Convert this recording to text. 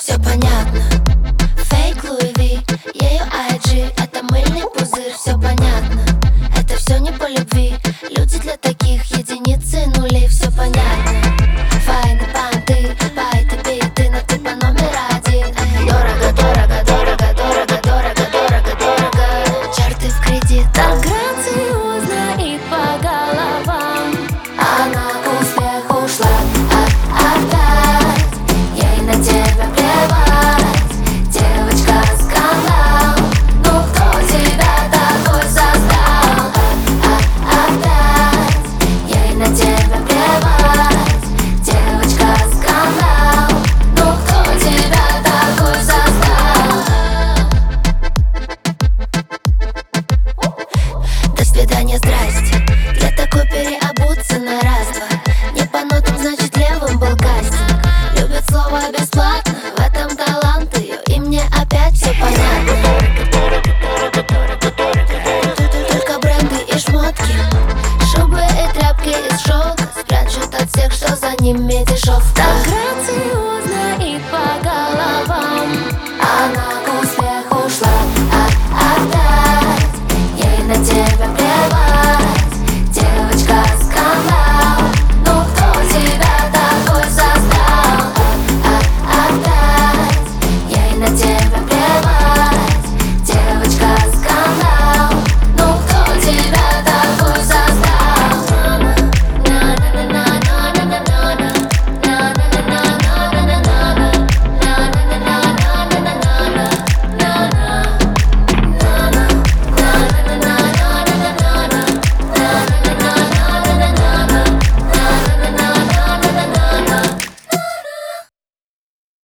все понятно. Фейк Луи Ви, ее IG — это мыльный пузырь, все понятно. Это все не по любви, люди для таких единицы нулей, все понятно. Файны понты, байты, биты, но ты по номер один. Дорого, дорого, дорого, дорого, дорого, дорого, дорого. Чарты в кредит, так грациозно и по головам. она к успеху шла, опять. Ей на тебя плевать, девочка скандал. Ну кто тебя такой создал? Опять. Ей на тебя плевать, девочка скандал. Ну кто тебя такой создал? До свидания, здрасте. Для такой переобуться на раз-два. Не по нотам, значит левым был кастинг. Любят слово бесплатно.